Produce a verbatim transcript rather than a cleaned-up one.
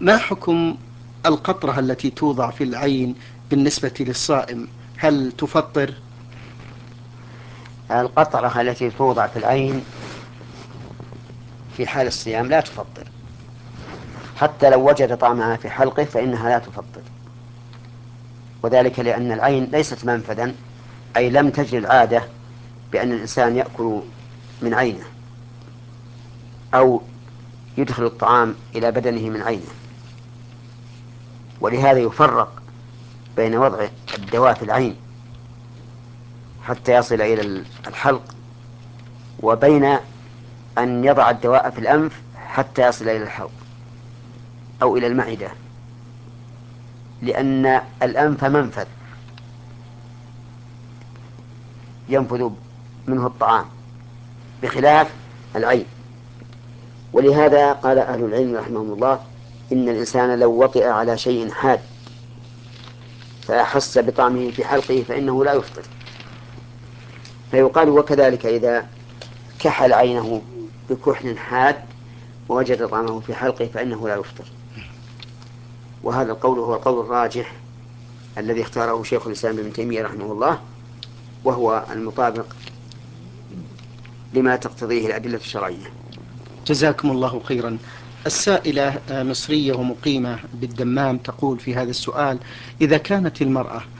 ما حكم القطرة التي توضع في العين بالنسبة للصائم؟ هل تفطر؟ القطرة التي توضع في العين في حال الصيام لا تفطر، حتى لو وجد طعمها في حلقه فإنها لا تفطر، وذلك لأن العين ليست منفذا، أي لم تجري العادة بأن الإنسان يأكل من عينه أو يدخل الطعام إلى بدنه من عينه، ولهذا يفرق بين وضع الدواء في العين حتى يصل إلى الحلق، وبين أن يضع الدواء في الأنف حتى يصل إلى الحلق أو إلى المعدة، لأن الأنف منفذ ينفذ منه الطعام بخلاف العين. ولهذا قال أهل العلم رحمهم الله إن الإنسان لو وطئ على شيء حاد فأحس بطعمه في حلقه فإنه لا يفطر. فيقال وكذلك إذا كحل عينه بكحل حاد ووجد طعمه في حلقه فإنه لا يفطر. وهذا القول هو القول الراجح الذي اختاره شيخ الإسلام ابن تيمية رحمه الله، وهو المطابق لما تقتضيه الأدلة الشرعية. جزاكم الله خيرا. السائلة مصرية ومقيمة بالدمام تقول في هذا السؤال: إذا كانت المرأة